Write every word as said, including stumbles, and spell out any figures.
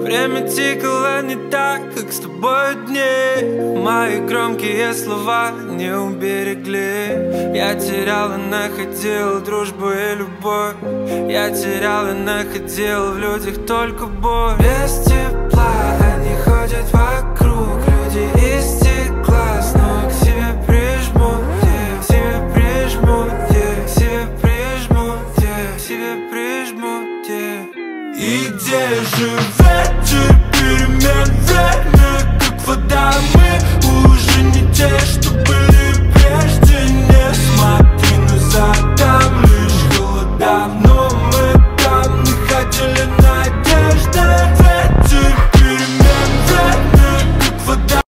Время тикало не так, как с тобой дни. Мои громкие слова не уберегли. Я терял и находил дружбу и любовь. Я терял и находил в людях только боль. Без тепла они ходят вокруг. Люди из стекла снова к себе прижмут, yeah, к себе прижмут, yeah, к себе прижмут, yeah, к себе прижмут, yeah. И где живешь?